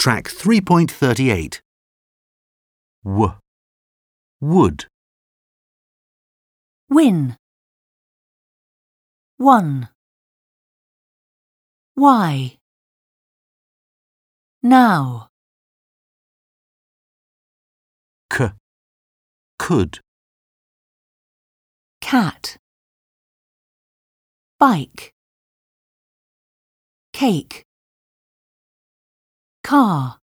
Track 3.38. Wood. Win. 1. Why? Now. Could. Cat. Bike. Cake. Car.